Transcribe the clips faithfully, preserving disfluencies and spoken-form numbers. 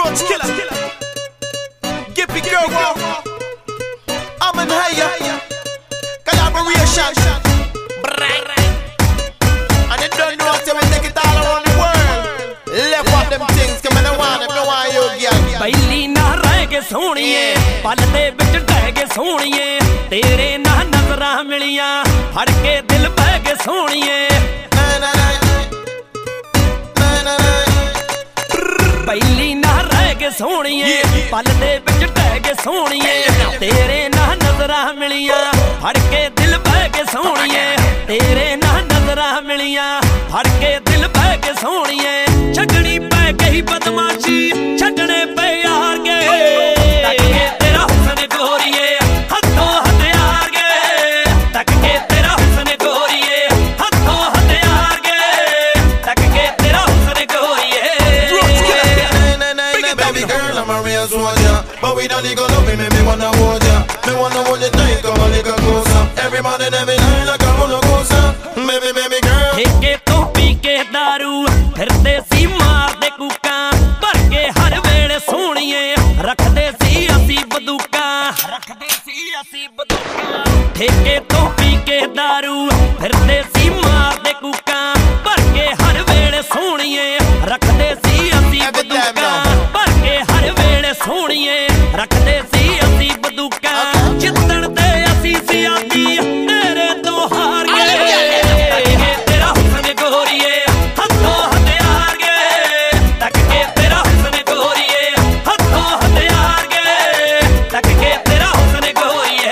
Roach Killer, Gippy Girl Walk, I'm in higher, collaboration, and you don't know until we take it all around the world. Left up them things, come and I want them, no one you girl. ਪਹਿਲੀ ਨਾ ਰਹਿ ਕੇ ਸੋਹਣੀਏ ਪਲ ਦੇ ਵਿੱਚ ਢਹਿ ਕੇ ਸੋਹਣੀਏ ਤੇਰੇ ਨਾਲ ਨਜ਼ਰਾਂ ਮਿਲੀਆਂ ਫੜ ਕੇ ਦਿਲ ਬਹਿ ਕੇ ਸੋਹਣੀਏ ਪਹਿਲੀ ਨਾ ਰਹਿ ਕੇ ਸੋਹਣੀਏ ਪਲ ਦੇ ਵਿੱਚ ਢਹਿ ਕੇ ਸੋਹਣੀਏ ਤੇਰੇ ਨਾਲ ਨਜ਼ਰਾਂ ਮਿਲੀਆਂ ਫੜ ਕੇ ਦਿਲ ਬਹਿ ਕੇ ਸੋਹਣੀਏ ਤੇਰੇ ਨਾਲ ਨਜ਼ਰਾਂ ਮਿਲੀਆਂ ਫੜ ਕੇ ਦਿਲ ਬਹਿ ਕੇ ਸੋਹਣੀਏ ਛੱਡਣੀ ਪੈ ਗਈ ਬਦਮਾਸ਼ੀ ਛੱਡਣੇ ਪੈ ਯਾਰ ਗਏ ਤੱਕ ਕੇ ਤੇਰਾ ਹੁਸਨ ਗੋਰੀਏ ਹੱਥੋਂ ਹਥਿਆਰ ਗਏ ਤੱਕ ਕੇ ਤੇਰਾ ਹੁਸਨ ਗੋਰੀਏ ਹੱਥੋਂ ਹਥਿਆਰ ਗਏ ਤੱਕ ਕੇ ਤੇਰਾ ਹੁਸਨ ਗੋਰੀਏ Baby girl, I'm a real soldier, but we don't need to love me, make me wanna hold ya. Me wanna hold you tight, come a little closer. Every morning, every night, like a roller coaster. Baby, baby girl. ਠੇਕੇ ਤੋਂ ਪੀ ਕੇ ਦਾਰੂ ਫਿਰਦੇ ਸੀ ਮਾਰਦੇ ਕੂਕਾਂ ਭਰ ਕੇ ਹਰ ਵੇਲੇ ਸੋਹਣੀਏ ਰੱਖਦੇ ਸੀ ਅਸੀਂ ਬੰਦੂਕਾਂ ਰੱਖਦੇ ਸੀ ਅਸੀਂ ਬੰਦੂਕਾਂ ਠੇਕੇ ਤੋਂ ਪੀ ਕੇ ਦਾਰੂ ਫਿਰਦੇ ਸੀ ਮਾਰਦੇ ਕੂਕਾਂ ਭਰ ਕੇ ਹਰ ਵੇਲੇ ਸੋਹਣੀਏ ਰੱਖਦੇ ਸੀ ਅਸੀਂ ਬੰਦੂਕਾਂ ਭਰ ਕੇ ਹਰ ਵੇਲੇ ਸੋਹਣੀਏ ਰੱਖਦੇ ਸੀ ਅਸੀਂ ਬੰਦੂਕਾਂ ਜਿੱਤਣ ਤੇ ਅਸੀਂ ਸੀ ਆਦੀ ਤੇਰੇ ਤੋਂ ਹਾਰ ਗਏ ਤੇਰਾ ਹੁਸਨ ਗੋਰੀਏ ਹੱਥੋਂ ਹਥਿਆਰ ਗਏ ਤੱਕ ਕੇ ਤੇਰਾ ਹੁਸਨ ਗੋਰੀਏ ਹੱਥੋਂ ਹਥਿਆਰ ਗਏ ਤੱਕ ਕੇ ਤੇਰਾ ਹੁਸਨ ਗੋਰੀਏ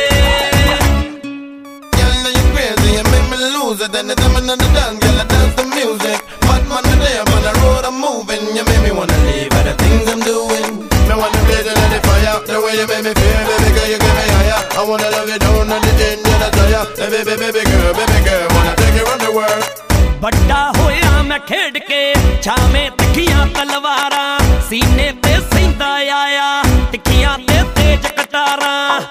Girl, now you crazy, you make me lose it. Anytime I'm on the dance, girl, I dance the music. But man, today I'm on the road, I'm moving. You make me wanna leave all the things I'm doing. Me wanna blaze it in the fire, the way you make me feel, baby girl, you get me higher. I wanna love you down on the end, you're not tired. Baby, baby, baby girl, baby girl, wanna take you around the world. ਵੱਡਾ ਹੋਇਆ ਮੈਂ ਖੇਡ ਕੇ ਛਾਵੇਂ ਤਿੱਖੀਆਂ ਤਲਵਾਰਾਂ ਸੀਨੇ ਤੇ ਸੈਂਦਾ ਆਇਆ ਤਿੱਖੀਆਂ ਤੇ ਤੇਜ ਕਟਾਰਾਂ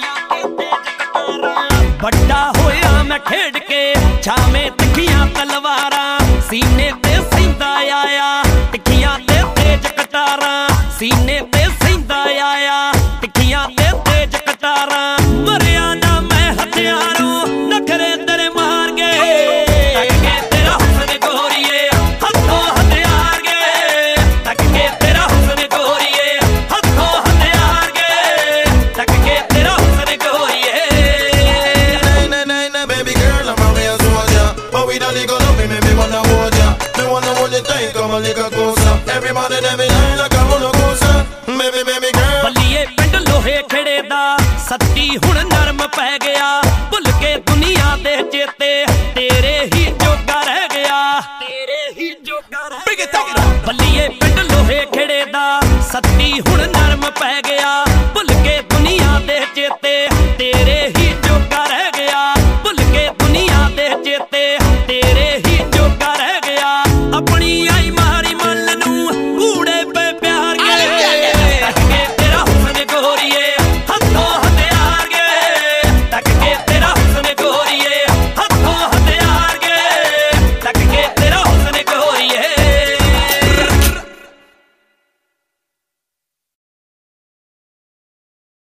ਵੱਡਾ ਹੋਇਆ ਮੈਂ ਖੇਡ ਕੇ ਛਾਵੇਂ ਤਿੱਖੀਆਂ ਤਲਵਾਰਾਂ ਸੀਨੇ ਤੇ ਸੈਂਦਾ ਆਇਆ ਤਿੱਖੀਆਂ ਤੇ ਤੇਜ ਕਟਾਰਾਂ ਸੀਨੇ ਤੇ ਸੈਂਦਾ ਆਇਆ ਤਿੱਖੀਆਂ ਤੇ ਤੇਜ ਕਟਾਰਾਂ ਮਰਿਆ ਨਾ ਮੈਂ ਹਥਿਆਰੋਂ ਨਖਰੇ ਤੇਰੇ ਮਾਰ ਗਏ Every morning, every night, like a roller coaster. Baby, baby girl. ਬੱਲੀਏ ਪਿੰਡ ਲੋਹੇ ਖੇੜੇ ਦਾ ਸੱਤੀ ਹੁਣ ਨਰਮ ਪੈ ਗਿਆ ਭੁੱਲ ਕੇ ਦੁਨੀਆ ਦੇ ਚੇਤੇ ਤੇਰੇ ਹੀ ਜੋਗਾ ਰਹਿ ਗਿਆ ਤੇਰੇ ਹੀ ਜੋਗਾ ਰਹਿ ਗਿਆ ਬੱਲੀਏ ਪਿੰਡ ਲੋਹੇ ਖੇੜੇ ਦਾ ਸੱਤੀ ਹੁਣ ਨਰਮ ਪੈ ਗਿਆ